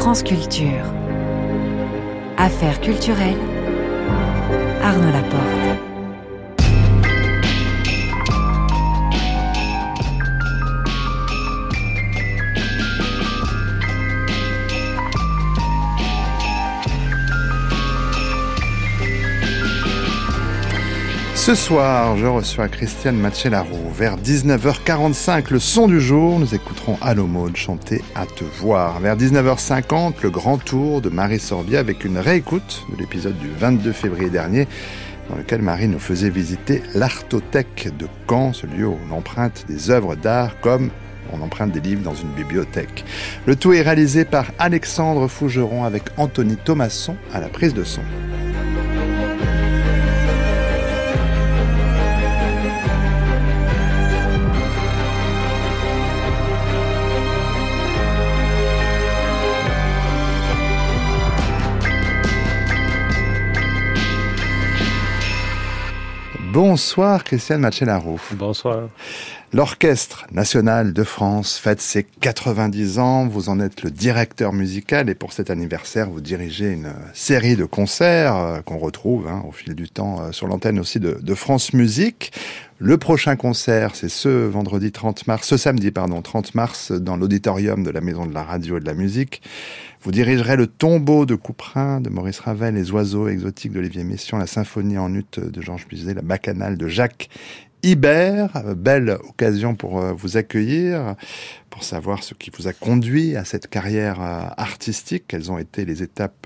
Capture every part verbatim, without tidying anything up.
France Culture. Affaires culturelles, Arnaud Laporte. Ce soir, je reçois Christiane Macellaro. Vers dix-neuf heures quarante-cinq, le son du jour, nous écouterons Allo Maud chanter À te voir. Vers dix-neuf heures cinquante, le grand tour de Marie Sorbier avec une réécoute de l'épisode du vingt-deux février dernier, dans lequel Marie nous faisait visiter l'Artothèque de Caen, ce lieu où on emprunte des œuvres d'art comme on emprunte des livres dans une bibliothèque. Le tout est réalisé par Alexandre Fougeron avec Anthony Thomasson à la prise de son. Bonsoir Christiane Macellaro. Bonsoir. L'Orchestre National de France fête ses quatre-vingt-dix ans. Vous en êtes le directeur musical et pour cet anniversaire, vous dirigez une série de concerts euh, qu'on retrouve hein, au fil du temps euh, sur l'antenne aussi de, de France Musique. Le prochain concert, c'est ce vendredi trente mars, ce samedi pardon, trente mars, dans l'auditorium de la Maison de la Radio et de la Musique. Vous dirigerez le Tombeau de Couperin de Maurice Ravel, les Oiseaux exotiques d'Olivier Messiaen, la Symphonie en ut de Georges Bizet, la Bacchanale de Jacques Ibert. Belle occasion pour vous accueillir, pour savoir ce qui vous a conduit à cette carrière artistique, quelles ont été les étapes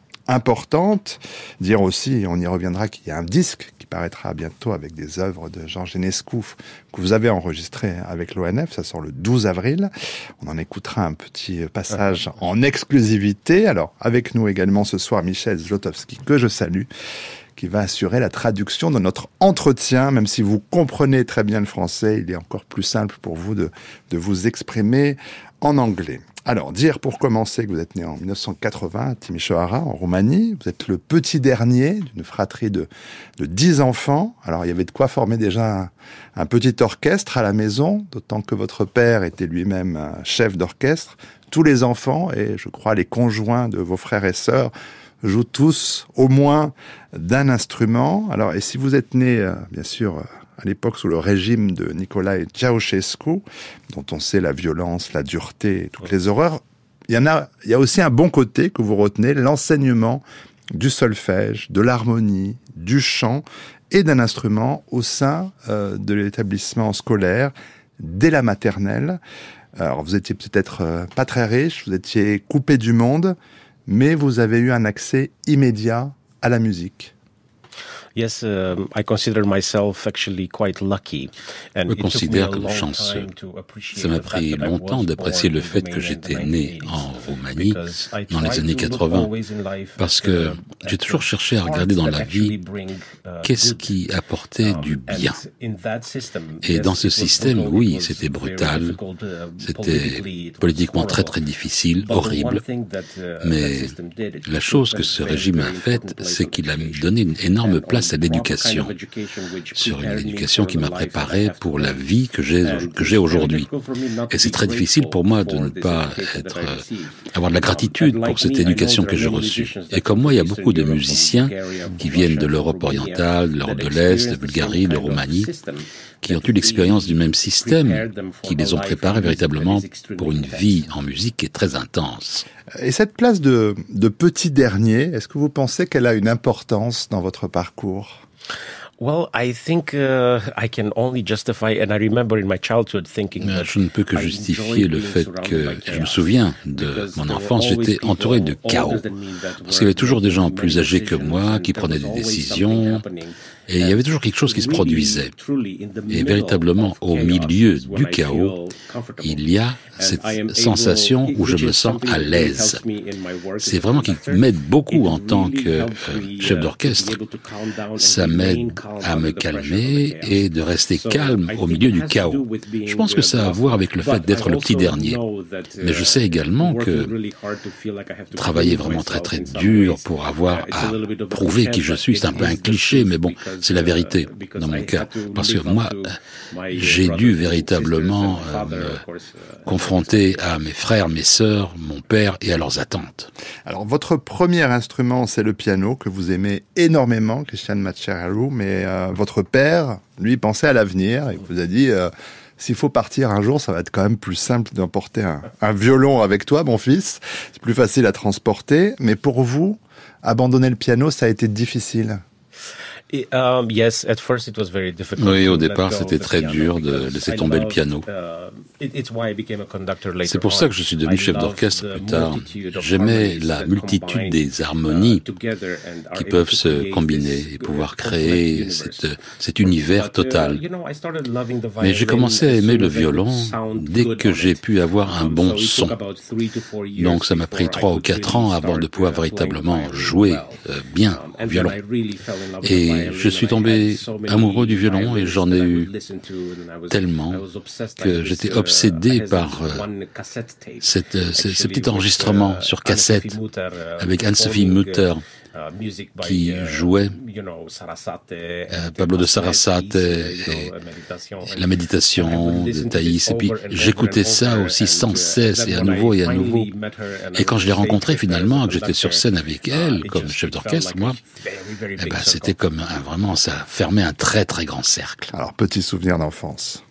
importante. Dire aussi, on y reviendra, qu'il y a un disque qui paraîtra bientôt avec des œuvres de Georges Enescu que vous avez enregistré avec l'O N F. Ça sort le douze avril. On en écoutera un petit passage en exclusivité. Alors, avec nous également ce soir, Michel Zlotowski, que je salue, qui va assurer la traduction de notre entretien. Même si vous comprenez très bien le français, il est encore plus simple pour vous de, de vous exprimer en anglais. Alors, dire pour commencer que vous êtes né en dix-neuf cent quatre-vingts à Timișoara, en Roumanie. Vous êtes le petit dernier d'une fratrie de, de dix enfants. Alors, il y avait de quoi former déjà un, un petit orchestre à la maison, d'autant que votre père était lui-même un chef d'orchestre. Tous les enfants, et je crois les conjoints de vos frères et sœurs, jouent tous au moins d'un instrument. Alors, et si vous êtes né, euh, bien sûr, euh, à l'époque sous le régime de Nicolae Ceausescu, dont on sait la violence, la dureté, et toutes les horreurs, il y en a, il y a aussi un bon côté que vous retenez, l'enseignement du solfège, de l'harmonie, du chant et d'un instrument au sein euh, de l'établissement scolaire dès la maternelle. Alors, vous étiez peut-être euh, pas très riche, vous étiez coupé du monde, mais vous avez eu un accès immédiat à la musique. Yes, um, I consider myself actually quite lucky. Je me considère comme chanceux. Ça m'a pris longtemps d'apprécier le fait que j'étais né en Roumanie dans les années quatre-vingts, parce que j'ai toujours cherché à regarder dans la vie qu'est-ce qui apportait du bien. Et dans ce système, oui, c'était brutal, c'était politiquement très très difficile, horrible, mais la chose que ce régime a faite, c'est qu'il a donné une énorme place à l'éducation, sur une éducation qui m'a préparé pour la vie que j'ai, que j'ai aujourd'hui. Et c'est très difficile pour moi de ne pas être, avoir de la gratitude pour cette éducation que j'ai reçue. Et comme moi, il y a beaucoup de musiciens qui viennent de l'Europe orientale, de l'Europe de l'Est, de Bulgarie, de Roumanie, qui ont eu l'expérience du même système, qui les ont préparés véritablement pour une vie en musique qui est très intense. Et cette place de, de petit dernier, est-ce que vous pensez qu'elle a une importance dans votre parcours ? Well, I think uh, I can only justify, and I remember in my childhood thinking that je ne peux que justifier le fait que je me souviens de mon enfance, j'étais entouré de chaos. Parce qu'il y avait toujours des gens plus âgés que moi qui prenaient des décisions. Et il y avait toujours quelque chose qui se produisait. Et véritablement, au milieu du chaos, il y a cette sensation où je me sens à l'aise. C'est vraiment qui m'aide beaucoup en tant que euh, chef d'orchestre. Ça m'aide à me calmer et de rester calme au milieu du chaos. Je pense que ça a à voir avec le fait d'être le petit dernier. Mais je sais également que travailler vraiment très très dur pour avoir à prouver qui je suis, c'est un peu un cliché, mais bon, c'est la vérité dans mon cas. Parce que moi, j'ai dû véritablement euh, me confronter à mes frères, mes sœurs, mon père et à leurs attentes. Alors, votre premier instrument, c'est le piano, que vous aimez énormément, Christian Macero, mais euh, votre père, lui, pensait à l'avenir et vous a dit... Euh, S'il faut partir un jour, ça va être quand même plus simple d'emporter un, un violon avec toi, mon fils. C'est plus facile à transporter. Mais pour vous, abandonner le piano, ça a été difficile. Um, yes, at first it was very difficult. Oui, au départ, c'était très dur de laisser tomber le piano. C'est pour ça que je suis devenu chef d'orchestre plus tard. J'aimais la multitude des harmonies qui peuvent se combiner et pouvoir créer cette, cet univers total. Mais j'ai commencé à aimer le violon dès que j'ai pu avoir un bon son. Donc ça m'a pris trois ou quatre ans avant de pouvoir véritablement jouer euh, bien au violon. Et je suis tombé amoureux du violon et j'en ai eu tellement que j'étais obsédé par euh, cette, euh, ce, ce petit enregistrement sur cassette avec Anne-Sophie Mutter qui jouait euh, Pablo de Sarasate et, et la méditation de Thaïs. Et puis j'écoutais ça aussi sans cesse et à nouveau et à nouveau. Et quand je l'ai rencontrée finalement, que j'étais sur scène avec elle comme chef d'orchestre, moi, eh ben, c'était comme un, vraiment, ça fermait un très très grand cercle. Alors, petit souvenir d'enfance.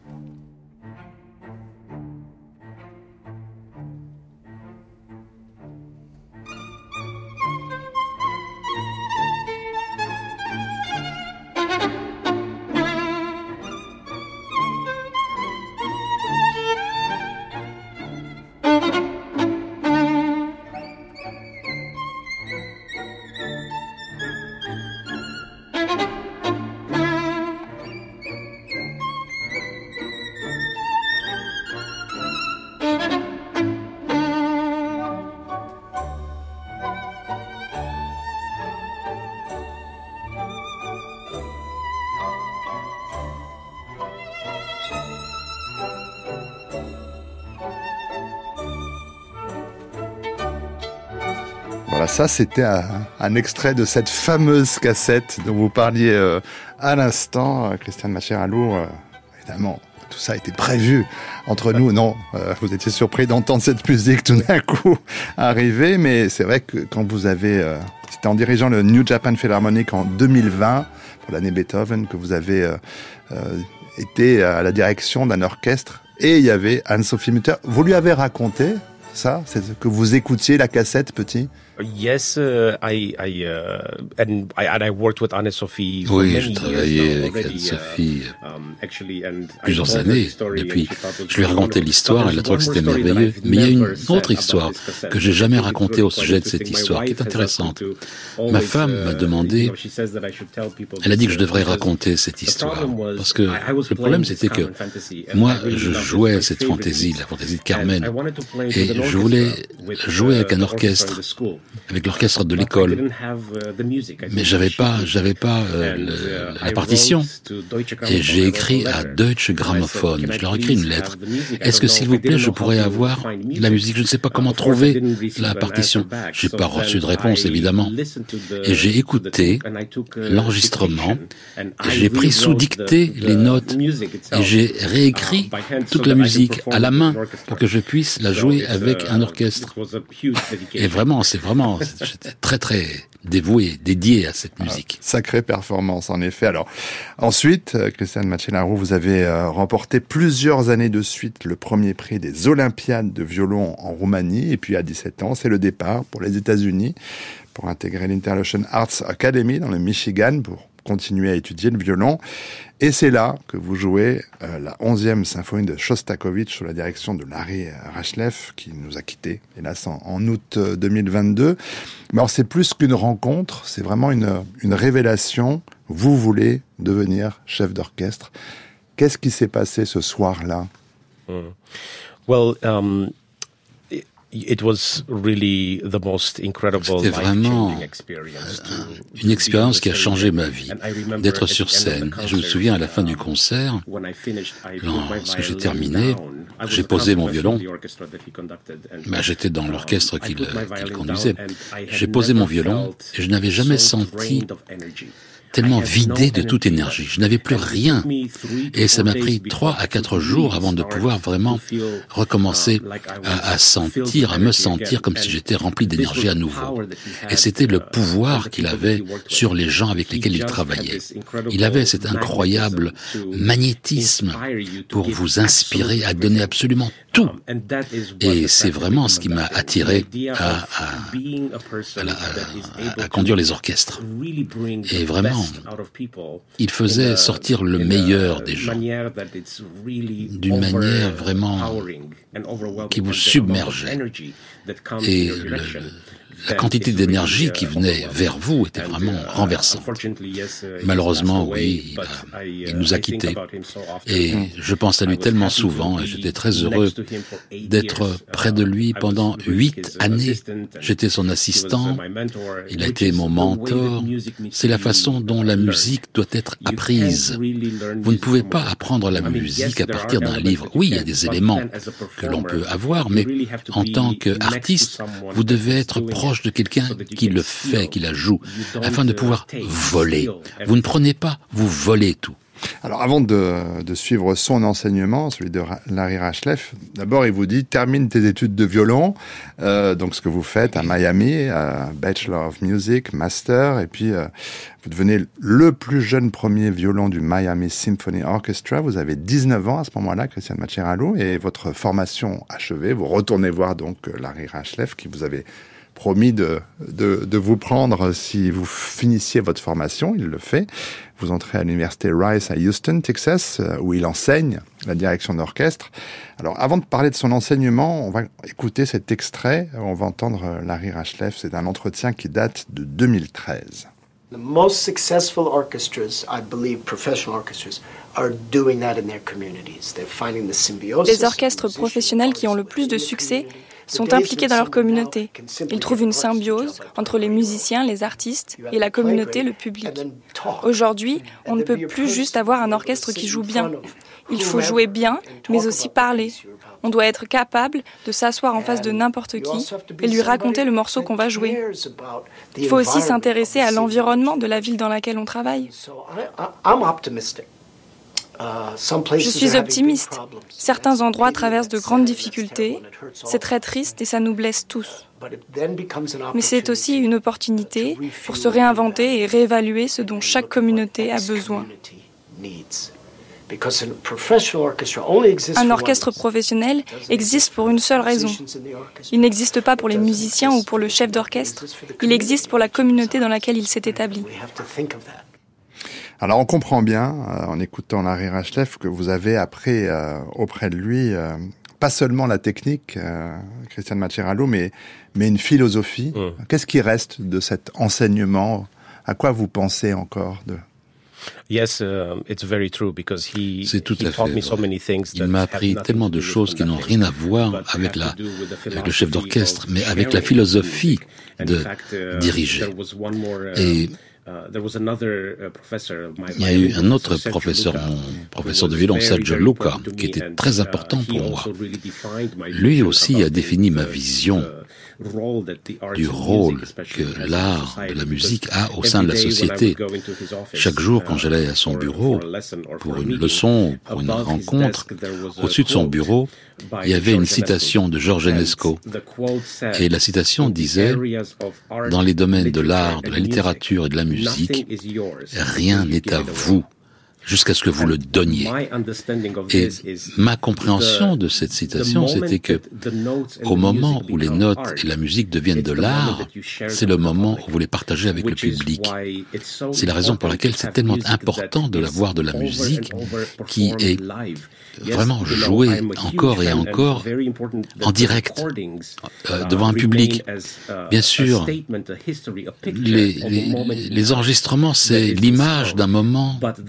Voilà, ça c'était un, un extrait de cette fameuse cassette dont vous parliez euh, à l'instant, Christian Macero. Euh, évidemment, tout ça a été prévu entre nous. Non, euh, vous étiez surpris d'entendre cette musique tout d'un coup arriver, mais c'est vrai que quand vous avez... Euh, c'était en dirigeant le New Japan Philharmonic en deux mille vingt, pour l'année Beethoven, que vous avez euh, euh, été à la direction d'un orchestre, et il y avait Anne-Sophie Mutter. Vous lui avez raconté ça, c'est que vous écoutiez la cassette petit? Yes, uh, I, I, uh, and I, and I worked with Anne-Sophie. Oui, je travaillais avec Anne-Sophie plusieurs années. Depuis, je lui ai raconté l'histoire, elle a trouvé que c'était merveilleux. Mais il y a une autre histoire que j'ai jamais racontée au sujet de cette histoire, qui est intéressante. Ma femme m'a demandé, elle a dit que je devrais raconter cette histoire, parce que le problème c'était que moi, je jouais cette fantaisie, la fantaisie de Carmen, et je voulais jouer avec un orchestre, avec l'orchestre de l'école, mais j'avais pas, j'avais pas euh, le, la partition. Et j'ai écrit à Deutsche Grammophon. Je leur ai écrit une lettre. Est-ce que s'il vous plaît, je pourrais avoir la musique? Je ne sais pas comment trouver la partition. J'ai pas reçu de réponse évidemment. Et j'ai écouté l'enregistrement. J'ai pris sous dictée les notes et j'ai réécrit toute la musique à la main pour que je puisse la jouer avec un orchestre. Et vraiment, c'est vraiment, j'étais très très dévoué, dédié à cette musique. Ah, sacrée performance, en effet. Alors, ensuite, Christian Macero, vous avez euh, remporté plusieurs années de suite le premier prix des Olympiades de violon en Roumanie. Et puis, à dix-sept ans, c'est le départ pour les États-Unis pour intégrer l'Interlochen Arts Academy dans le Michigan pour continuer à étudier le violon. Et c'est là que vous jouez euh, la onzième symphonie de Shostakovich sous la direction de Larry Rachleff, qui nous a quittés, hélas, en, en août deux mille vingt-deux. Mais alors, c'est plus qu'une rencontre, c'est vraiment une, une révélation. Vous voulez devenir chef d'orchestre. Qu'est-ce qui s'est passé ce soir-là? Mm. Well, um... It was really the most incredible, C'était vraiment une expérience qui a changé ma vie, d'être sur scène. Et je me souviens à la fin du concert, lorsque j'ai terminé, j'ai posé mon violon. Ben, j'étais dans l'orchestre qu'il qu'il conduisait. J'ai posé mon violon et je n'avais jamais senti tellement vidé de toute énergie. Je n'avais plus rien. Et ça m'a pris trois à quatre jours avant de pouvoir vraiment recommencer à, à sentir, à me sentir comme si j'étais rempli d'énergie à nouveau. Et c'était le pouvoir qu'il avait sur les gens avec lesquels il travaillait. Il avait cet incroyable magnétisme pour vous inspirer à donner absolument tout. Et c'est vraiment ce qui m'a attiré à, à, à, la, à, à conduire les orchestres. Et vraiment, il faisait sortir le meilleur des gens d'une manière vraiment qui vous submergeait. Et le, la quantité d'énergie qui venait vers vous était vraiment renversante. Malheureusement, oui, il, a, il nous a quittés. Et je pense à lui tellement souvent et j'étais très heureux d'être près de lui pendant huit années. J'étais son assistant, il a été mon mentor. C'est la façon dont la musique doit être apprise. Vous ne pouvez pas apprendre la musique à partir d'un livre. Oui, il y a des éléments que l'on peut avoir, mais en tant qu'artiste, vous devez être proche de quelqu'un qui le fait, qui la joue, afin de pouvoir voler. Vous ne prenez pas, vous volez tout. Alors, avant de, de suivre son enseignement, celui de Larry Rachleff, d'abord, il vous dit, termine tes études de violon, euh, donc ce que vous faites à Miami, euh, Bachelor of Music, Master, et puis euh, vous devenez le plus jeune premier violon du Miami Symphony Orchestra. Vous avez dix-neuf ans à ce moment-là, Cristian Mascherano, et votre formation achevée, vous retournez voir donc Larry Rachleff, qui vous avait promis de, de, de vous prendre si vous finissiez votre formation. Il le fait. Vous entrez à l'université Rice à Houston, Texas, où il enseigne la direction d'orchestre. Alors, avant de parler de son enseignement, on va écouter cet extrait. On va entendre Larry Rachleff. C'est un entretien qui date de deux mille treize. The most successful orchestras, I believe, professional orchestras, are doing that in their communities. They're finding the symbiosis. Les orchestres professionnels qui ont le plus de succès sont impliqués dans leur communauté. Ils trouvent une symbiose entre les musiciens, les artistes et la communauté, le public. Aujourd'hui, on ne peut plus juste avoir un orchestre qui joue bien. Il faut jouer bien, mais aussi parler. On doit être capable de s'asseoir en face de n'importe qui et lui raconter le morceau qu'on va jouer. Il faut aussi s'intéresser à l'environnement de la ville dans laquelle on travaille. Je suis optimiste. Certains endroits traversent de grandes difficultés. C'est très triste et ça nous blesse tous. Mais c'est aussi une opportunité pour se réinventer et réévaluer ce dont chaque communauté a besoin. Un orchestre professionnel existe pour une seule raison. Il n'existe pas pour les musiciens ou pour le chef d'orchestre. Il existe pour la communauté dans laquelle il s'est établi. Alors on comprend bien, euh, en écoutant Larry Rachleff, que vous avez appris euh, auprès de lui, euh, pas seulement la technique, euh, Cristian Mascherano, mais, mais une philosophie. Mmh. Qu'est-ce qui reste de cet enseignement? À quoi vous pensez encore de... Yes, uh, it's very true because he, C'est tout he à taught fait me so many things. Il m'a appris tellement de choses qui n'ont rien à voir avec, la, avec le chef d'orchestre, mais avec la philosophie de diriger. Et il y a eu un autre professeur, mon professeur de violon, Sergio Luca, qui était très important pour moi. Lui aussi a défini ma vision du rôle que l'art de la musique a au sein de la société. Chaque jour, quand j'allais à son bureau, pour une leçon ou pour une rencontre, au-dessus de son bureau, il y avait une citation de George Enesco. Et la citation disait « Dans les domaines de l'art, de la littérature et de la musique, rien n'est à vous jusqu'à ce que vous le donniez. » Et ma compréhension de cette citation, c'était que au moment où les notes et la musique deviennent de l'art, c'est le moment où vous les partagez avec le public. C'est la raison pour laquelle c'est tellement important de l'avoir de la musique qui est vraiment jouée encore et encore en direct euh, devant un public. Bien sûr, les, les, les enregistrements, c'est l'image d'un moment dans le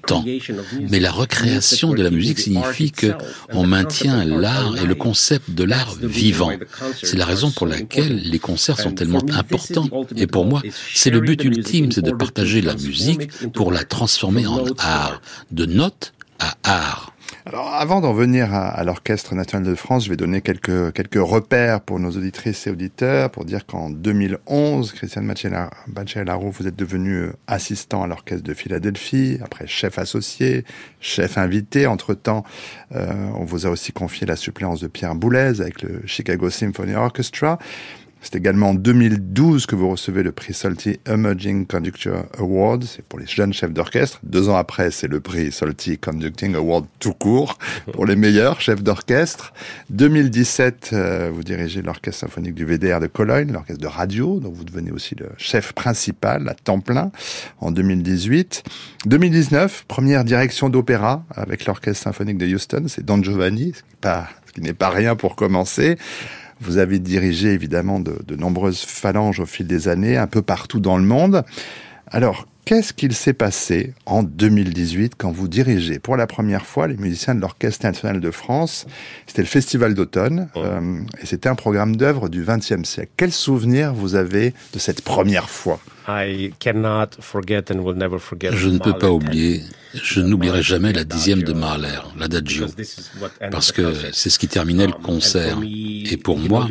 temps. Mais la recréation de la musique signifie que on maintient l'art et le concept de l'art vivant. C'est la raison pour laquelle les concerts sont tellement importants. Et pour moi, c'est le but ultime, c'est de partager la musique pour la transformer en art, de notes à art. Alors, avant d'en venir à, à l'Orchestre national de France, je vais donner quelques, quelques repères pour nos auditrices et auditeurs, pour dire qu'en deux mille onze, Christiane Bachelaro, vous êtes devenu assistant à l'Orchestre de Philadelphie, après chef associé, chef invité. Entre-temps, euh, on vous a aussi confié la suppléance de Pierre Boulez avec le Chicago Symphony Orchestra. C'est également en deux mille douze que vous recevez le prix Solti Emerging Conductor Award. C'est pour les jeunes chefs d'orchestre. Deux ans après, c'est le prix Solti Conducting Award tout court pour les meilleurs chefs d'orchestre. deux mille dix-sept, euh, vous dirigez l'Orchestre symphonique du V D R de Cologne, l'orchestre de radio, dont vous devenez aussi le chef principal à temps plein en deux mille dix-huit. deux mille dix-neuf, première direction d'opéra avec l'Orchestre symphonique de Houston. C'est Don Giovanni, ce qui n'est pas, ce qui n'est pas rien pour commencer. Vous avez dirigé évidemment de, de nombreuses phalanges au fil des années, un peu partout dans le monde. Alors, qu'est-ce qu'il s'est passé en deux mille dix-huit quand vous dirigez pour la première fois les musiciens de l'Orchestre national de France? C'était le Festival d'automne oh. euh, et c'était un programme d'œuvres du vingtième siècle. Quel souvenir vous avez de cette première fois? I cannot forget and will never forget. Je ne peux pas oublier, je n'oublierai jamais la dixième de Mahler, l'Adagio, parce que c'est ce qui terminait le concert. Et pour moi,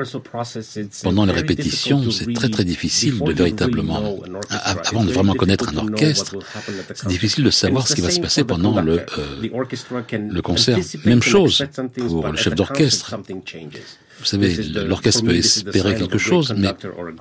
pendant les répétitions, c'est très très difficile de véritablement, avant de vraiment connaître un orchestre, c'est difficile de savoir ce qui va se passer pendant le, euh, le concert. Même chose pour le chef d'orchestre. Vous savez, l'orchestre peut espérer quelque chose, mais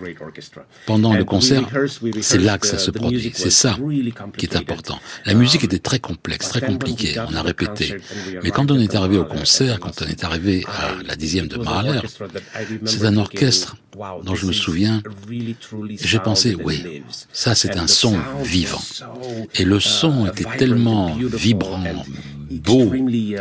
pendant le concert, c'est là que ça se produit. C'est ça qui est important. La musique était très complexe, très compliquée. On a répété. Mais quand on est arrivé au concert, quand on est arrivé à la dixième de Mahler, c'est un orchestre dont je me souviens, j'ai pensé, oui, ça c'est un son vivant. Et le son était tellement vibrant, beau,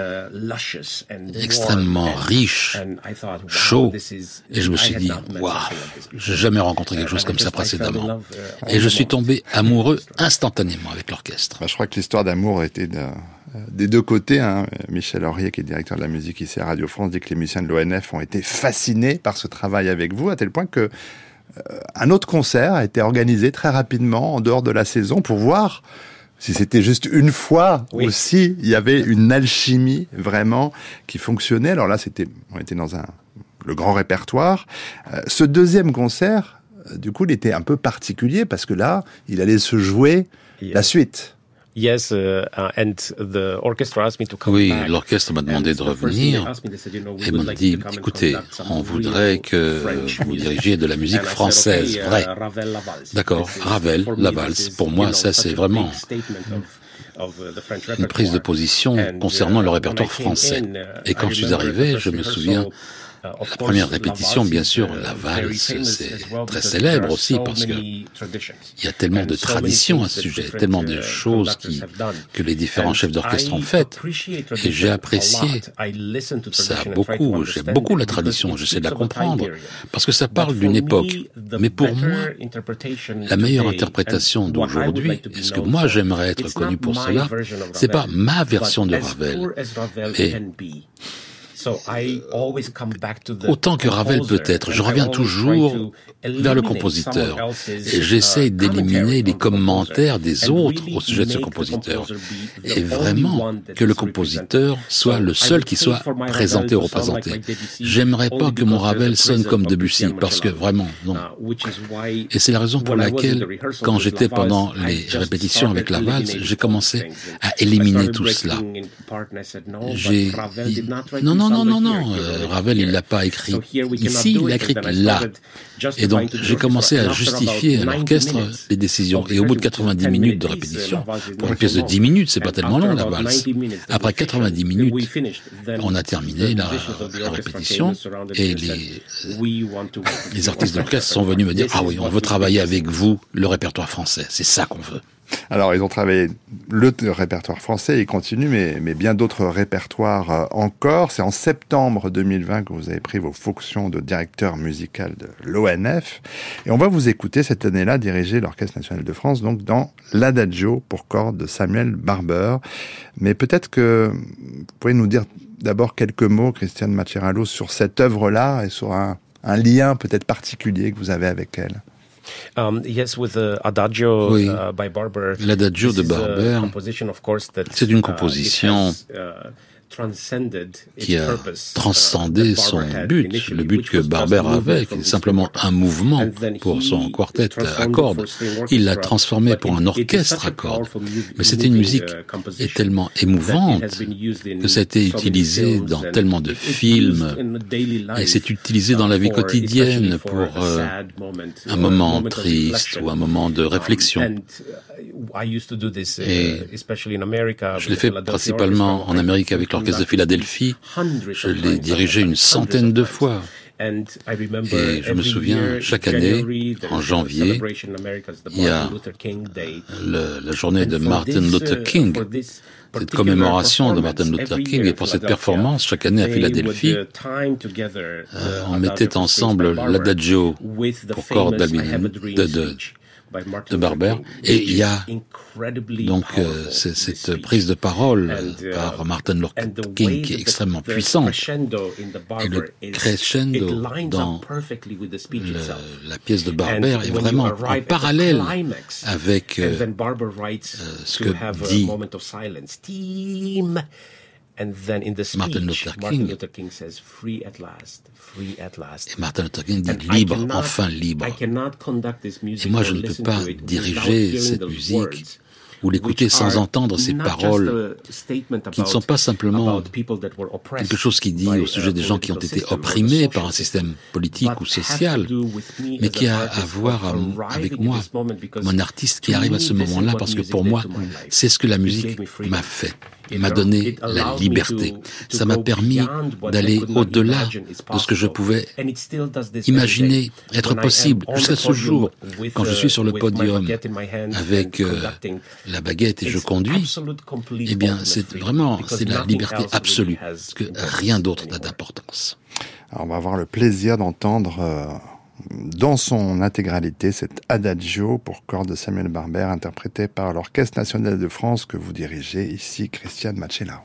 extrêmement riche, chaud, et je me suis dit, waouh, j'ai jamais rencontré quelque chose comme ça précédemment. Et je suis tombé amoureux instantanément avec l'orchestre. Bah, je crois que l'histoire d'amour était de, des deux côtés. Hein. Michel Aurier, qui est directeur de la musique ici à Radio France, dit que les musiciens de l'O N F ont été fascinés par ce travail avec vous, à tel point que euh, un autre concert a été organisé très rapidement en dehors de la saison pour voir si c'était juste une fois oui. aussi, il y avait une alchimie vraiment qui fonctionnait. Alors là, c'était, on était dans un, le grand répertoire. Euh, ce deuxième concert, euh, du coup, il était un peu particulier parce que là, il allait se jouer yeah. la suite. Yes, uh, and the orchestra asked me to come oui, back. l'orchestre m'a demandé de revenir et m'a dit, écoutez, on voudrait que vous dirigiez de la musique française, vrai. D'accord, Ravel, la valse. Pour moi, ça c'est vraiment une prise de position concernant le répertoire français. Et quand je suis arrivé, je me souviens, la première répétition, bien sûr, la valse, c'est très célèbre aussi parce que il y a tellement de traditions à ce sujet, tellement de choses qui, que les différents chefs d'orchestre ont faites. Et j'ai apprécié ça beaucoup. J'aime beaucoup la tradition, j'essaie de la comprendre parce que ça parle d'une époque. Mais pour moi, la meilleure interprétation d'aujourd'hui, et ce que moi j'aimerais être connu pour cela, c'est pas ma version de Ravel, mais autant que Ravel peut-être, je reviens toujours vers le compositeur et j'essaye d'éliminer les commentaires des autres au sujet de ce compositeur et vraiment que le compositeur soit le seul qui soit présenté ou représenté. J'aimerais pas que mon Ravel sonne comme Debussy parce que vraiment, non. Et c'est la raison pour laquelle, quand j'étais pendant les répétitions avec la valse, j'ai commencé à éliminer tout cela. J'ai dit, non, non, non, non, non, euh, Ravel, il l'a pas écrit ici, il l'a écrit là. Et donc, j'ai commencé à justifier à l'orchestre les décisions. Et au bout de quatre-vingt-dix minutes de répétition, pour une pièce de dix minutes, c'est pas tellement long, la valse. Après quatre-vingt-dix minutes, on a terminé la, la répétition et les, les artistes de l'orchestre sont venus me dire, ah oui, on veut travailler avec vous le répertoire français. C'est ça qu'on veut. Alors, ils ont travaillé le répertoire français, ils continuent, mais, mais bien d'autres répertoires encore. C'est en septembre deux mille vingt que vous avez pris vos fonctions de directeur musical de l'O N F. Et on va vous écouter cette année-là diriger l'Orchestre national de France, donc dans l'Adagio pour cordes de Samuel Barber. Mais peut-être que vous pouvez nous dire d'abord quelques mots, Christiane Maccheralo, sur cette œuvre-là et sur un, un lien peut-être particulier que vous avez avec elle. Um, yes, with the Adagio oui. uh, by Barber. L'Adagio de Barber, c'est une composition uh, qui a transcendé son but, le but que Barber avait, qui est simplement un mouvement pour son quartet à cordes. Il l'a transformé pour un orchestre à cordes. Mais c'était une musique tellement émouvante que ça a été utilisé dans tellement de films et c'est utilisé dans la vie quotidienne pour euh, un moment triste ou un moment de réflexion. Et je l'ai fait principalement en Amérique avec l'Orchestre de Philadelphie. Je l'ai dirigé une centaine de fois. Et je me souviens, chaque année, en janvier, il y a le, la journée de Martin Luther King, cette commémoration de Martin Luther King. Et pour cette performance, chaque année à Philadelphie, euh, on mettait ensemble l'Adagio pour cordes d'Albinum, de, de, de Barber, et il y a donc euh, c'est, cette prise de parole euh, par Martin Luther King qui est extrêmement puissante, et le crescendo dans le, la pièce de Barber est vraiment en parallèle avec euh, euh, ce que dit Martin Luther King. Luther King says, free at last, free at last. Et Martin Luther King dit libre, cannot, enfin libre. Et moi, je ne peux pas diriger cette musique ou l'écouter sans entendre ces paroles qui ne sont pas simplement quelque chose qui dit au sujet des gens qui ont été opprimés par un système politique ou social, mais qui a à voir avec moi, mon artiste qui arrive à ce moment-là, parce que pour moi, c'est ce que la musique m'a fait. M'a donné la liberté. Ça m'a permis d'aller au-delà de ce que je pouvais imaginer être possible jusqu'à ce jour. Quand je suis sur le podium avec euh, la baguette et je conduis, eh bien, c'est vraiment, c'est la liberté absolue, parce que rien d'autre n'a d'importance. Alors, on va avoir le plaisir d'entendre euh, dans son intégralité cet Adagio pour cordes de Samuel Barber, interprété par l'Orchestre national de France que vous dirigez ici, Christiane Maccheralo.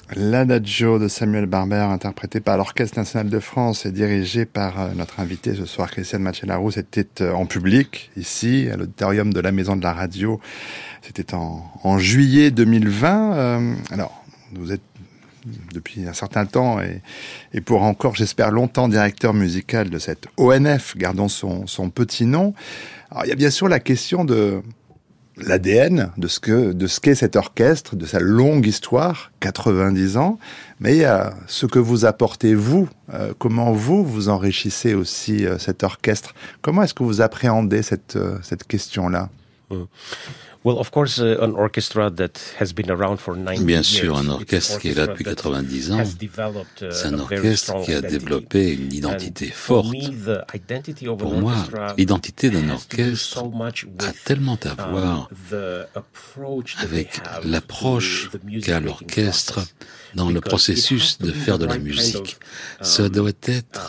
L'Adagio de Samuel Barber, interprété par l'Orchestre National de France et dirigé par notre invité ce soir, Christiane Macellaro, c'était en public, ici, à l'auditorium de la Maison de la Radio. C'était en, en juillet deux mille vingt. Euh, alors, vous êtes depuis un certain temps et, et pour encore, j'espère, longtemps directeur musical de cette O N F, gardons son, son petit nom. Alors, il y a bien sûr la question de l'A D N, de ce que, de ce qu'est cet orchestre, de sa longue histoire, quatre-vingt-dix ans, mais il y a ce que vous apportez vous, euh, comment vous, vous enrichissez aussi euh, cet orchestre. Comment est-ce que vous appréhendez cette, euh, cette question-là? mmh. Well, of course, uh, an orchestra that has been around for ninety Bien years, sûr, un orchestre qui est là depuis quatre-vingt-dix ans, c'est un orchestre qui a développé une identité forte. Pour moi, l'identité d'un orchestre a tellement à voir avec l'approche qu'a l'orchestre dans le processus de faire de la musique. Ça doit être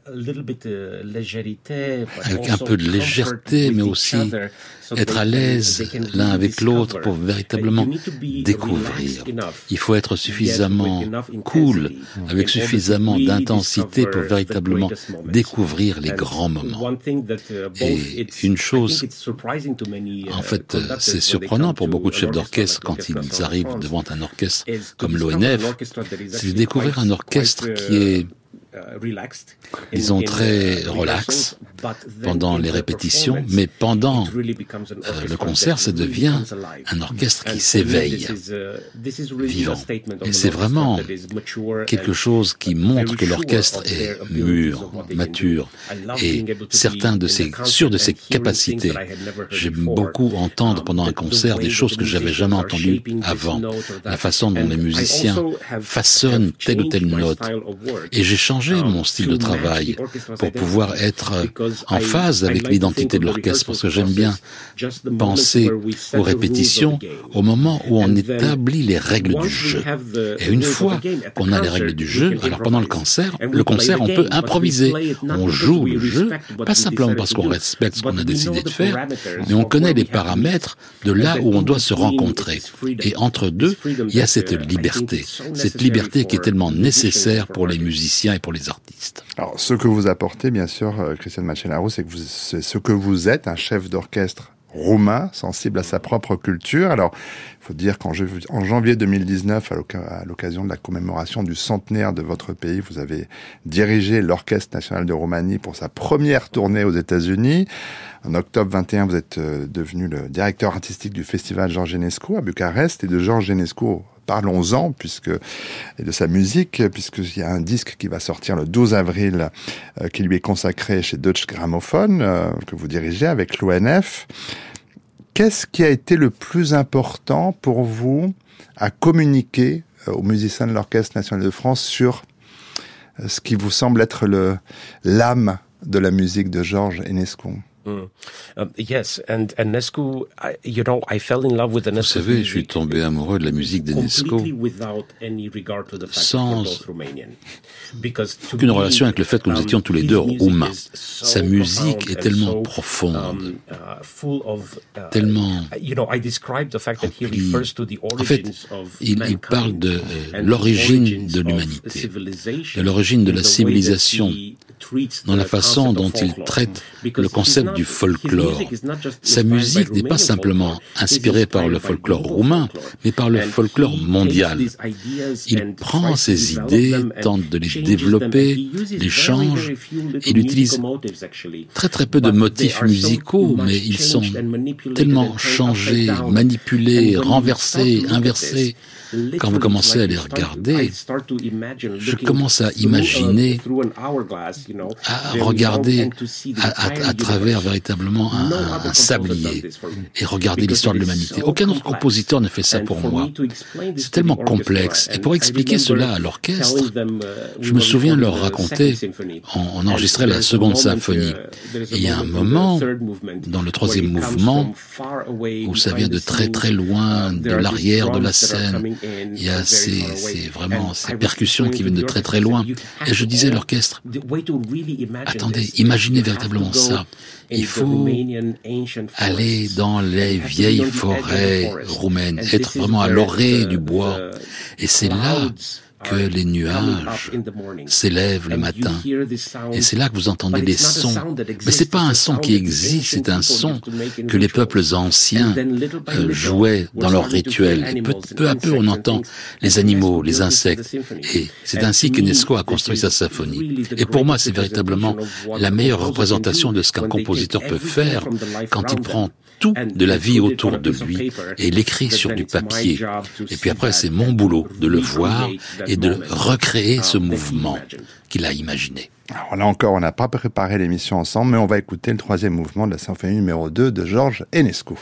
avec un peu de légèreté, mais aussi être à l'aise l'un avec l'autre pour véritablement découvrir. Il faut être suffisamment cool, avec suffisamment d'intensité pour véritablement découvrir les grands moments. Et une chose, en fait, c'est surprenant pour beaucoup de chefs d'orchestre quand ils arrivent devant un orchestre comme l'O N F, c'est de découvrir un orchestre qui est, disons, très relax pendant les répétitions, mais pendant euh, le concert, ça devient un orchestre qui s'éveille, vivant. Et c'est vraiment quelque chose qui montre que l'orchestre est mûr, mature, et certain de ses, sûr de ses capacités. J'aime beaucoup entendre pendant un concert des choses que j'avais jamais entendues avant, la façon dont les musiciens façonnent telle ou telle note. Et j'ai changé mon style de travail pour pouvoir être en phase avec l'identité de l'orchestre, parce que j'aime bien penser aux répétitions au moment où on établit les règles du jeu. Et une fois qu'on a les règles du jeu, alors pendant le concert, le concert, on peut improviser. On joue le jeu, pas simplement parce qu'on respecte ce qu'on a décidé de faire, mais on connaît les paramètres de là où on doit se rencontrer. Et entre deux, il y a cette liberté. Cette liberté qui est tellement nécessaire pour les musiciens et pour les artistes. Alors, ce que vous apportez, bien sûr, Christiane Macellaro, c'est que vous, c'est ce que vous êtes, un chef d'orchestre roumain, sensible à sa propre culture. Alors, il faut dire qu'en en janvier deux mille dix-neuf, à l'occasion de la commémoration du centenaire de votre pays, vous avez dirigé l'Orchestre National de Roumanie pour sa première tournée aux États-Unis. En octobre vingt et un, vous êtes devenu le directeur artistique du festival George Enescu à Bucarest, et de George Enescu, parlons-en, puisque, et de sa musique, puisqu'il y a un disque qui va sortir le douze avril, euh, qui lui est consacré chez Deutsche Grammophon, euh, que vous dirigez avec l'O N F. Qu'est-ce qui a été le plus important pour vous à communiquer euh, aux musiciens de l'Orchestre National de France sur euh, ce qui vous semble être le, l'âme de la musique de George Enescu? Mm. Um, yes, and Enescu, I, you know, I fell in love with Enescu. Vous savez, je suis tombé amoureux de la musique d'Enescu sans aucune relation avec le fait que nous étions tous les deux roumains. Sa musique est tellement profonde, tellement remplie. En fait, il, il parle de euh, l'origine de l'humanité, de l'origine de la civilisation, dans la façon dont il traite le concept du folklore. Sa musique n'est pas simplement inspirée par le folklore roumain, mais par le folklore mondial. Il prend ces idées, tente de les développer, les change. Il utilise très très peu de motifs musicaux, mais ils sont tellement changés, manipulés, renversés, inversés. Quand vous commencez à les regarder, je commence à imaginer, à regarder à, à, à travers véritablement un, un sablier et regarder l'histoire de l'humanité. Aucun autre compositeur ne fait ça pour moi. C'est tellement complexe. Et pour expliquer cela à l'orchestre, je me souviens leur raconter, on, on enregistrait la seconde symphonie. Et il y a un moment, dans le troisième mouvement, où ça vient de très très loin, de l'arrière de la scène. Il y a ces, ces, vraiment ces percussions qui viennent de très très loin. Et je disais à l'orchestre, attendez, imaginez véritablement ça. Il faut aller dans les vieilles forêts roumaines, être vraiment à l'orée du bois Et c'est là que les nuages s'élèvent le matin. Et c'est là que vous entendez les sons. Mais c'est pas un son qui existe, c'est un son que les peuples anciens euh, jouaient dans leurs rituels. Et peu, peu à peu, on entend les animaux, les insectes. Et c'est ainsi qu'UNESCO a construit sa symphonie. Et pour moi, c'est véritablement la meilleure représentation de ce qu'un compositeur peut faire quand il prend tout de la vie autour de lui et l'écrit sur du papier. Et puis après, c'est mon boulot de le voir et de recréer ce mouvement qu'il a imaginé. Alors là encore, on n'a pas préparé l'émission ensemble, mais on va écouter le troisième mouvement de la symphonie numéro deux de Georges Enescu.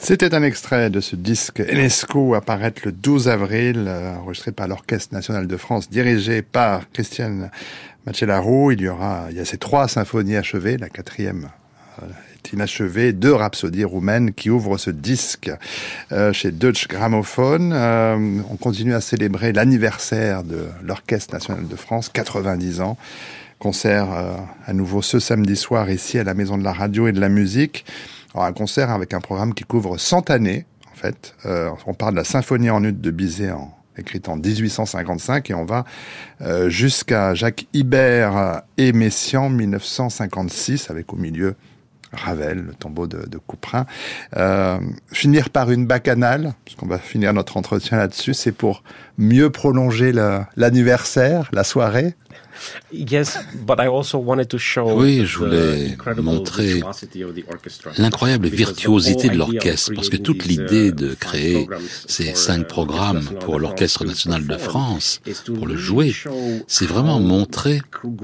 C'était un extrait de ce disque Enesco, apparaître le douze avril, euh, enregistré par l'Orchestre National de France, dirigé par Christiane Macellaro. Il y aura, il y a ces trois symphonies achevées, la quatrième euh, est inachevée, deux rhapsodies roumaines qui ouvrent ce disque euh, chez Deutsche Grammophon. Euh, on continue à célébrer l'anniversaire de l'Orchestre National de France, quatre-vingt-dix ans. Concert euh, à nouveau ce samedi soir ici à la Maison de la Radio et de la Musique. Alors, un concert avec un programme qui couvre cent années, en fait. Euh, on parle de la symphonie en ut de Bizet, en, écrite en dix-huit cent cinquante-cinq, et on va euh, jusqu'à Jacques Ibert et Messiaen, mille neuf cent cinquante-six, avec au milieu Ravel, le tombeau de, de Couperin. Euh, finir par une bacchanale, puisqu'on va finir notre entretien là-dessus, c'est pour mieux prolonger le, l'anniversaire, la soirée. Yes, but I also wanted to show oui, je voulais montrer l'incroyable virtuosité de l'orchestre, parce que toute l'idée de créer ces cinq programmes pour l'Orchestre National de France, pour le jouer, c'est vraiment montrer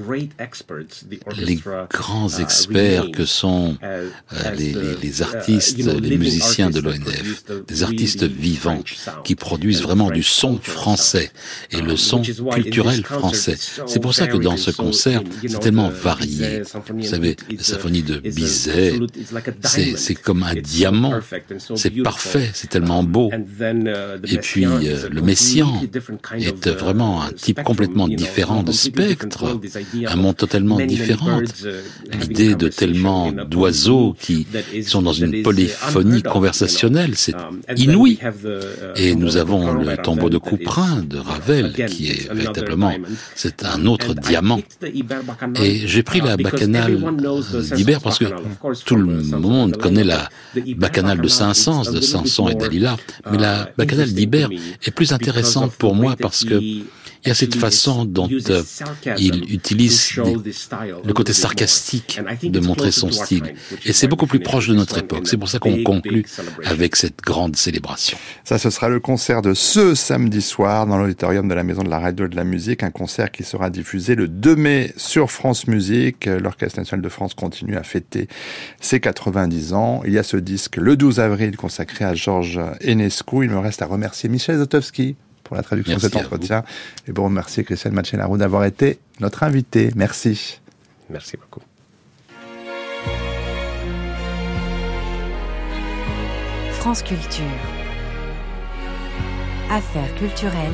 les grands experts que sont euh, les, les, les artistes, les musiciens de l'O N F, des artistes vivants qui produisent vraiment du son français et le son culturel français. C'est pour ça que dans ce concert, c'est tellement varié. Vous savez, la symphonie de Bizet, c'est, c'est comme un diamant. C'est parfait, c'est tellement beau. Et puis, euh, le Messiaen est vraiment un type complètement différent de spectre, un monde totalement différent. L'idée de tellement d'oiseaux qui sont dans une polyphonie conversationnelle, c'est inouï. Et nous avons le tombeau de Couperin, de Ravel, qui est véritablement, c'est un autre diamant. Et j'ai pris la bacchanale d'Ibert parce que tout le monde connaît la bacchanale de Saint-Saëns, de Samson et Dalila, mais la bacchanale d'Ibert est plus intéressante pour moi parce que il y a cette façon dont euh, il utilise des, le côté sarcastique de montrer son style. Et c'est beaucoup plus proche de notre époque. C'est pour ça qu'on conclut avec cette grande célébration. Ça, ce sera le concert de ce samedi soir dans l'auditorium de la Maison de la Radio et de la Musique. Un concert qui sera diffusé le deux mai sur France Musique. L'Orchestre National de France continue à fêter ses quatre-vingt-dix ans. Il y a ce disque le douze avril consacré à Georges Enescu. Il me reste à remercier Michel Zotowski pour la traduction Merci de cet entretien. Et pour remercier Christiane Macellaro d'avoir été notre invité. Merci. Merci beaucoup. France Culture. Affaires culturelles.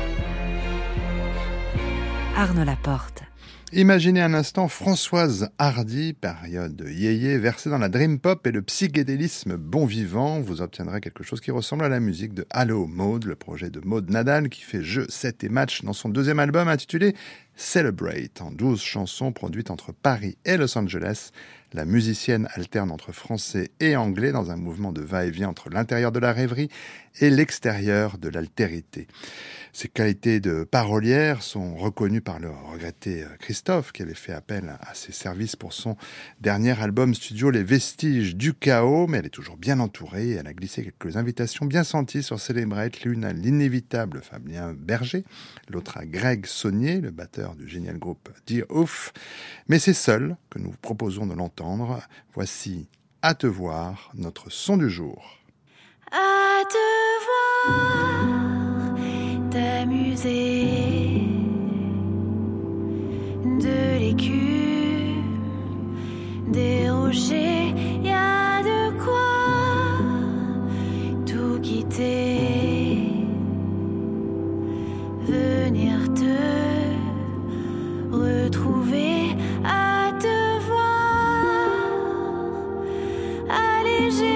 Arnaud Laporte. Imaginez un instant Françoise Hardy, période yéyé, versée dans la dream pop et le psychédélisme bon vivant. Vous obtiendrez quelque chose qui ressemble à la musique de Allo Maud, le projet de Maud Nadal qui fait jeu, set et match dans son deuxième album intitulé Celebrate. En douze chansons produites entre Paris et Los Angeles, la musicienne alterne entre français et anglais dans un mouvement de va-et-vient entre l'intérieur de la rêverie et l'extérieur de l'altérité. Ses qualités de parolière sont reconnues par le regretté Christophe, qui avait fait appel à ses services pour son dernier album studio Les Vestiges du Chaos, mais elle est toujours bien entourée et elle a glissé quelques invitations bien senties sur Celebrate, l'une à l'inévitable Fabien Berger, l'autre à Greg Saunier, le batteur du génial groupe Dear Ouf, mais c'est seul que nous vous proposons de l'entendre. Voici À te voir, notre son du jour. À te voir, t'amuser de l'écume, des rochers, y a de quoi tout quitter, venir te retrouver, à te voir allégé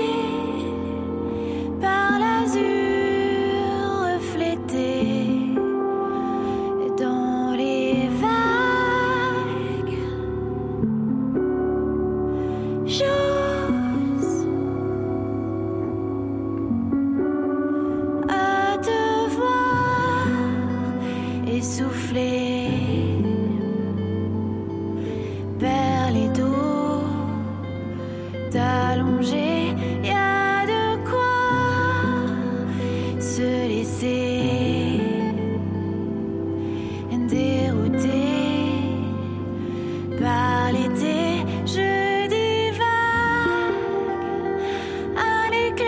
par l'azur reflété dans les vagues. J'ose à te voir essoufflé vers les dos t'allonger, y a de quoi se laisser dérouter par l'été. Je divague un éclair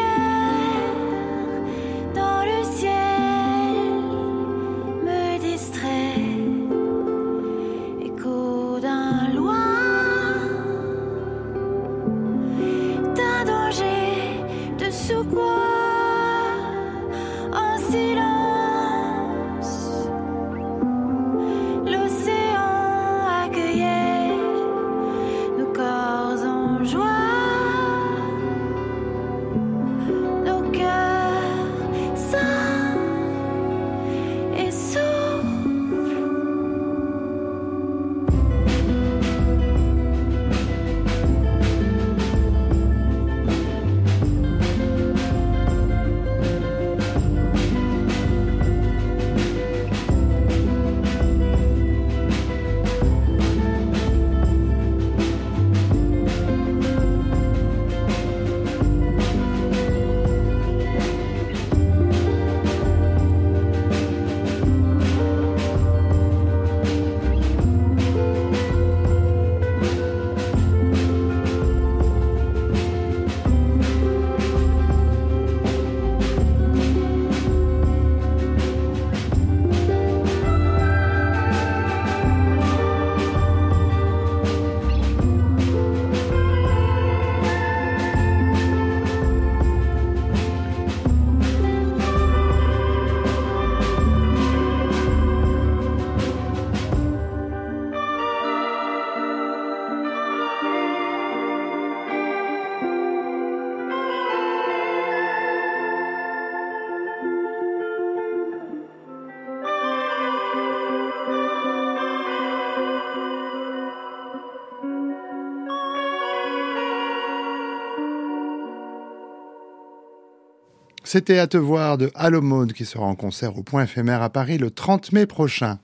C'était À te voir de À l'aumône qui sera en concert au Point éphémère à Paris le trente mai prochain.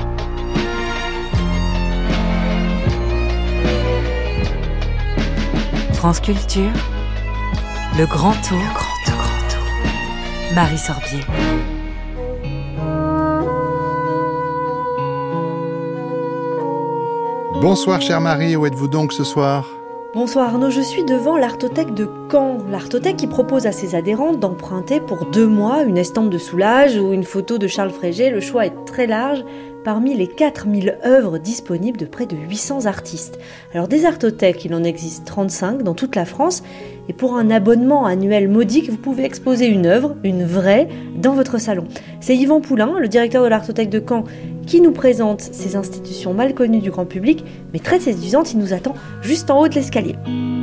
France Culture, le grand tour, le grand tour, grand tour. Marie Sorbier. Bonsoir chère Marie, où êtes-vous donc ce soir ? Bonsoir Arnaud, je suis devant l'Artothèque de Caen. L'Artothèque qui propose à ses adhérents d'emprunter pour deux mois une estampe de Soulages ou une photo de Charles Frégé. Le choix est très large parmi les quatre mille œuvres disponibles de près de huit cents artistes. Alors des artothèques, il en existe trente-cinq dans toute la France. Et pour un abonnement annuel modique, vous pouvez exposer une œuvre, une vraie, dans votre salon. C'est Yvan Poulain, le directeur de l'Artothèque de Caen, qui nous présente ces institutions mal connues du grand public, mais très séduisantes. Il nous attend juste en haut de l'escalier.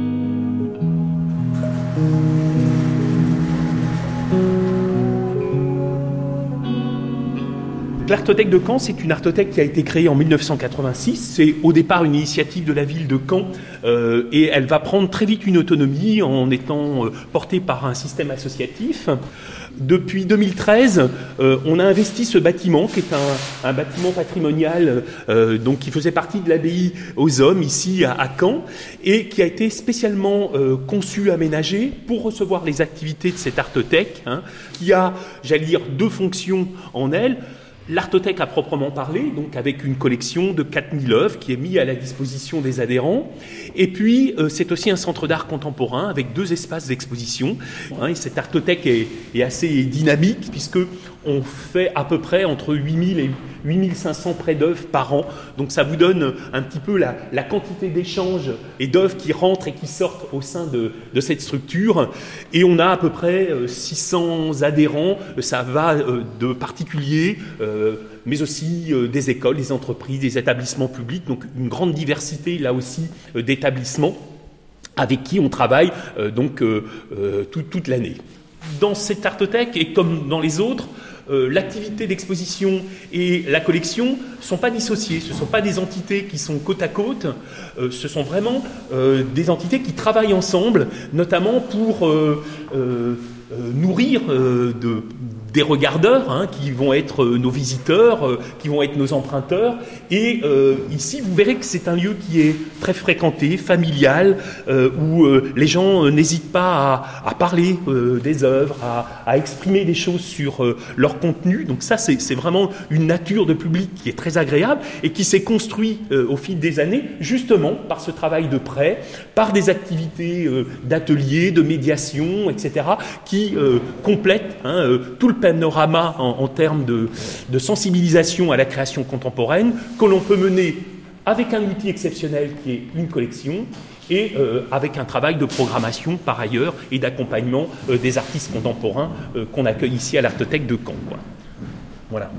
L'Artothèque de Caen, c'est une artothèque qui a été créée en dix-neuf cent quatre-vingt-six. C'est au départ une initiative de la ville de Caen euh, et elle va prendre très vite une autonomie en étant euh, portée par un système associatif. Depuis deux mille treize, euh, on a investi ce bâtiment qui est un, un bâtiment patrimonial euh, donc qui faisait partie de l'abbaye aux Hommes ici à, à Caen et qui a été spécialement euh, conçu, aménagé pour recevoir les activités de cette artothèque hein, qui a, j'allais dire, deux fonctions en elle. L'Artothèque à proprement parler, donc avec une collection de quatre mille œuvres qui est mise à la disposition des adhérents. Et puis, euh, c'est aussi un centre d'art contemporain avec deux espaces d'exposition. Hein, et cette Artothèque est, est assez dynamique puisque on fait à peu près entre huit mille et huit mille cinq cents prêts d'œuvres par an. Donc ça vous donne un petit peu la, la quantité d'échanges et d'œuvres qui rentrent et qui sortent au sein de, de cette structure. Et on a à peu près six cents adhérents. Ça va de particuliers, euh, mais aussi euh, des écoles, des entreprises, des établissements publics. Donc une grande diversité là aussi euh, d'établissements avec qui on travaille euh, donc euh, euh, tout, toute l'année. Dans cette artothèque, et comme dans les autres, euh, l'activité d'exposition et la collection ne sont pas dissociées. Ce ne sont pas des entités qui sont côte à côte. Euh, ce sont vraiment euh, des entités qui travaillent ensemble, notamment pour euh, euh, euh, nourrir euh, de... des regardeurs hein, qui vont être euh, nos visiteurs, euh, qui vont être nos emprunteurs. Et euh, ici, vous verrez que c'est un lieu qui est très fréquenté, familial, euh, où euh, les gens euh, n'hésitent pas à, à parler euh, des œuvres, à, à exprimer des choses sur euh, leur contenu. Donc ça, c'est, c'est vraiment une nature de public qui est très agréable et qui s'est construit euh, au fil des années, justement par ce travail de prêt, par des activités euh, d'ateliers, de médiation, et cetera, qui euh, complètent hein, euh, tout le panorama en, en termes de, de sensibilisation à la création contemporaine que l'on peut mener avec un outil exceptionnel qui est une collection et euh, avec un travail de programmation par ailleurs et d'accompagnement euh, des artistes contemporains euh, qu'on accueille ici à l'Artothèque de Caen. Quoi. Voilà.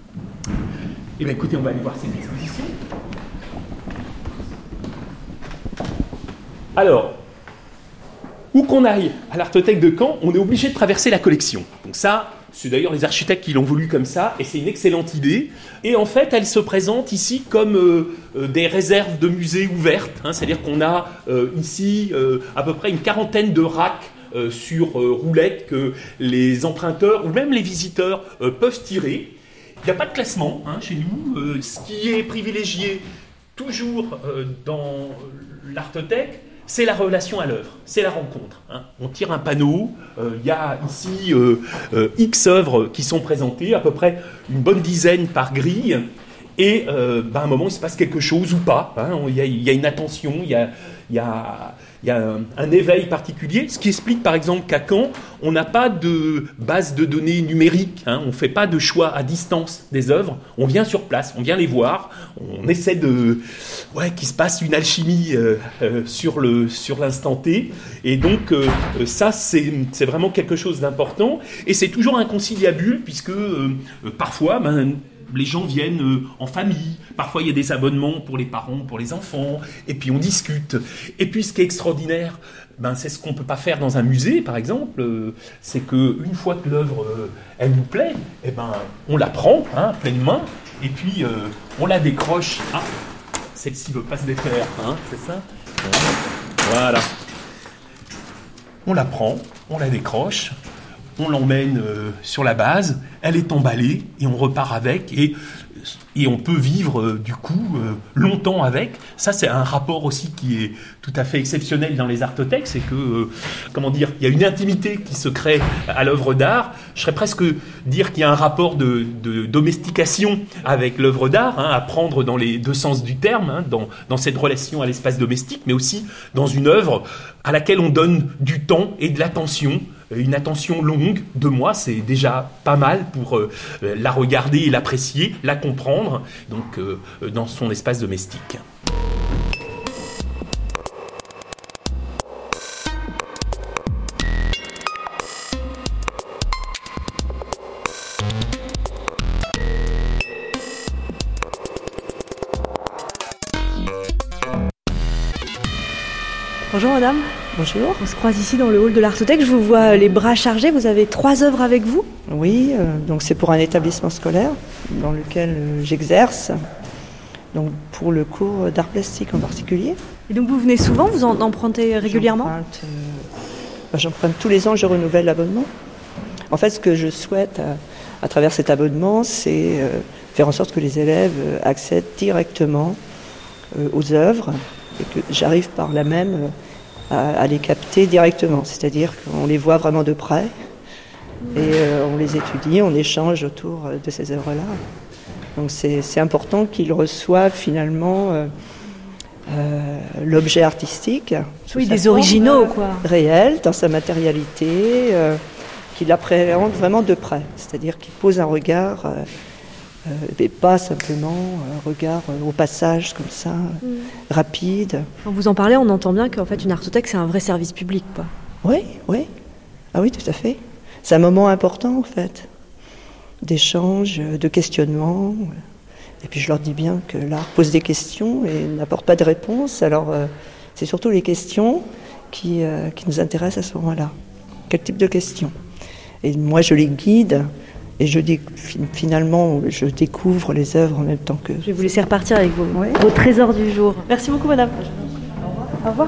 Et bien écoutez, on va aller voir cette exposition. Alors, où qu'on aille à l'Artothèque de Caen, on est obligé de traverser la collection. Donc ça, c'est d'ailleurs les architectes qui l'ont voulu comme ça, et c'est une excellente idée. Et en fait, elle se présente ici comme euh, euh, des réserves de musées ouvertes. Hein, c'est-à-dire qu'on a euh, ici euh, à peu près une quarantaine de racks euh, sur euh, roulettes que les emprunteurs ou même les visiteurs euh, peuvent tirer. Il n'y a pas de classement hein, chez nous. Euh, ce qui est privilégié toujours euh, dans l'Artothèque, c'est la relation à l'œuvre, c'est la rencontre. Hein. On tire un panneau, il euh, y a ici euh, euh, X œuvres qui sont présentées, à peu près une bonne dizaine par grille, et euh, ben, à un moment il se passe quelque chose ou pas. Il hein. y, y a une attention, il y a, y a, y a un, un éveil particulier, ce qui explique par exemple qu'à Caen, on n'a pas de base de données numérique, hein. On ne fait pas de choix à distance des œuvres, on vient sur place, on vient les voir, on essaie de... Ouais, qu'il se passe une alchimie euh, euh, sur, le, sur l'instant T, et donc euh, ça c'est, c'est vraiment quelque chose d'important, et c'est toujours un conciliabule, puisque euh, euh, parfois... Ben, les gens viennent euh, en famille, parfois il y a des abonnements pour les parents, pour les enfants, et puis on discute. Et puis ce qui est extraordinaire, ben, c'est ce qu'on ne peut pas faire dans un musée par exemple, euh, c'est qu'une fois que l'œuvre euh, elle nous plaît, eh ben, on la prend hein, pleine main, et puis euh, on la décroche. Ah, celle-ci ne veut pas se défaire, hein, c'est ça ? Voilà. On la prend, on la décroche, on l'emmène euh, sur la base, elle est emballée et on repart avec et, et on peut vivre euh, du coup euh, longtemps avec. Ça, c'est un rapport aussi qui est tout à fait exceptionnel dans les artothèques, c'est que, euh, comment dire, il y a une intimité qui se crée à l'œuvre d'art. Je serais presque dire qu'il y a un rapport de, de domestication avec l'œuvre d'art, hein, à prendre dans les deux sens du terme, hein, dans, dans cette relation à l'espace domestique, mais aussi dans une œuvre à laquelle on donne du temps et de l'attention. Une attention longue, deux mois, c'est déjà pas mal pour euh, la regarder et l'apprécier, la comprendre, donc euh, dans son espace domestique. Bonjour madame. Bonjour. On se croise ici dans le hall de l'Artothèque. Je vous vois les bras chargés. Vous avez trois œuvres avec vous ? Oui, euh, donc c'est pour un établissement scolaire dans lequel euh, j'exerce, donc pour le cours d'art plastique en particulier. Et donc vous venez souvent, vous en empruntez régulièrement ? J'emprunte, euh, bah, j'emprunte tous les ans, je renouvelle l'abonnement. En fait, ce que je souhaite à, à travers cet abonnement, c'est euh, faire en sorte que les élèves euh, accèdent directement euh, aux œuvres et que j'arrive par là même euh, à, à les capter directement. C'est-à-dire qu'on les voit vraiment de près et euh, on les étudie, on échange autour de ces œuvres-là. Donc c'est, c'est important qu'ils reçoivent finalement euh, euh, l'objet artistique. Oui, des originaux, quoi. Réel, dans sa matérialité, euh, qu'ils l'appréhendent vraiment de près. C'est-à-dire qu'ils posent un regard... Euh, Euh, et pas simplement un regard euh, au passage comme ça, mmh. rapide. Quand vous en parlez, on entend bien qu'en fait une artothèque c'est un vrai service public, quoi. Oui, oui, ah oui, tout à fait. C'est un moment important en fait, d'échange, de questionnement. Et puis je leur dis bien que l'art pose des questions et n'apporte pas de réponse. Alors euh, c'est surtout les questions qui, euh, qui nous intéressent à ce moment-là. Quel type de questions ? Et moi je les guide. Et je dis, finalement, je découvre les œuvres en même temps que... Je vais vous laisser repartir avec vos, ouais. vos trésors du jour. Merci beaucoup, madame. Au revoir. Au revoir.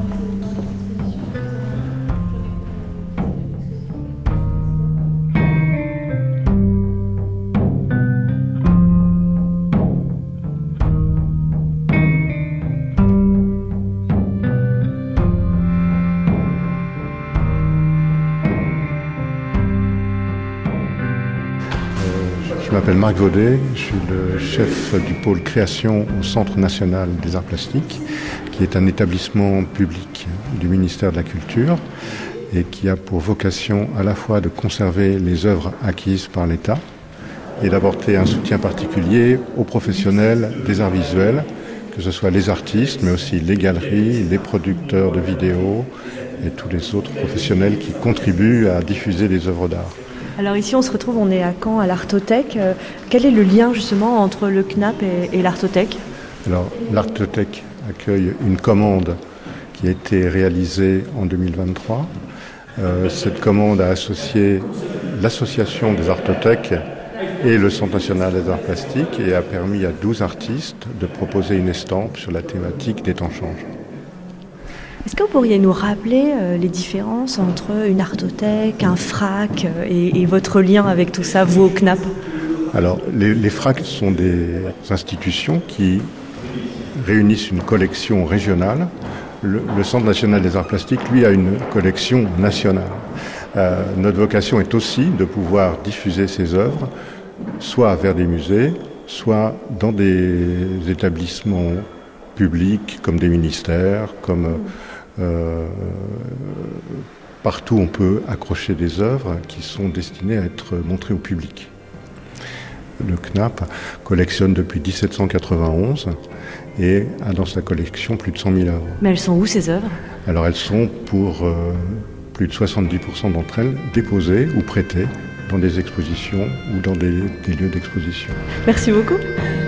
Je m'appelle Marc Vaudet, je suis le chef du pôle création au Centre national des arts plastiques, qui est un établissement public du ministère de la Culture et qui a pour vocation à la fois de conserver les œuvres acquises par l'État et d'apporter un soutien particulier aux professionnels des arts visuels, que ce soit les artistes, mais aussi les galeries, les producteurs de vidéos et tous les autres professionnels qui contribuent à diffuser les œuvres d'art. Alors ici, on se retrouve, on est à Caen, à l'Artothèque. Euh, quel est le lien justement entre le C N A P et, et l'Artothèque ? Alors, l'Artothèque accueille une commande qui a été réalisée en deux mille vingt-trois. Euh, cette commande a associé l'association des artothèques et le Centre national des arts plastiques et a permis à douze artistes de proposer une estampe sur la thématique des temps changent. Est-ce que vous pourriez nous rappeler euh, les différences entre une artothèque, un FRAC euh, et, et votre lien avec tout ça, vous au C N A P ? Alors, les, les FRAC sont des institutions qui réunissent une collection régionale. Le, le Centre national des arts plastiques, lui, a une collection nationale. Euh, notre vocation est aussi de pouvoir diffuser ces œuvres, soit vers des musées, soit dans des établissements publics, comme des ministères, comme... Euh, partout on peut accrocher des œuvres qui sont destinées à être montrées au public. Le C N A P collectionne depuis dix-sept cent quatre-vingt-onze et a dans sa collection plus de cent mille œuvres. Mais elles sont où ces œuvres ? Alors elles sont pour euh, plus de soixante-dix pour cent d'entre elles déposées ou prêtées dans des expositions ou dans des, des lieux d'exposition. Merci beaucoup.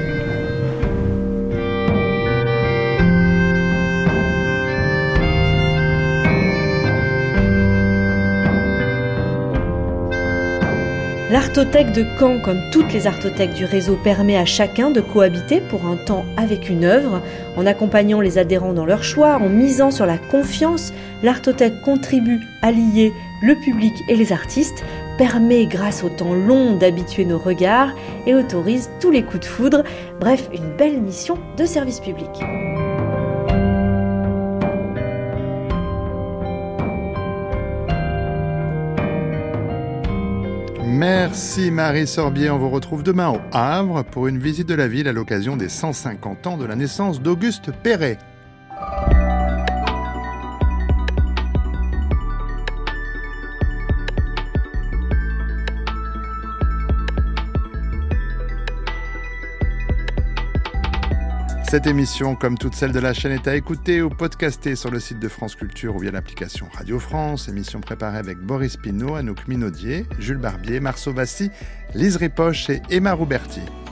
L'Artothèque de Caen, comme toutes les artothèques du réseau, permet à chacun de cohabiter pour un temps avec une œuvre. En accompagnant les adhérents dans leur choix, en misant sur la confiance, l'Artothèque contribue à lier le public et les artistes, permet grâce au temps long d'habituer nos regards et autorise tous les coups de foudre. Bref, une belle mission de service public. Merci Marie Sorbier, on vous retrouve demain au Havre pour une visite de la ville à l'occasion des cent cinquante ans de la naissance d'Auguste Perret. Cette émission, comme toutes celles de la chaîne, est à écouter ou podcaster sur le site de France Culture ou via l'application Radio France. Émission préparée avec Boris Pinault, Anouk Minaudier, Jules Barbier, Marceau Vassy, Lise Ripoche et Emma Rouberti.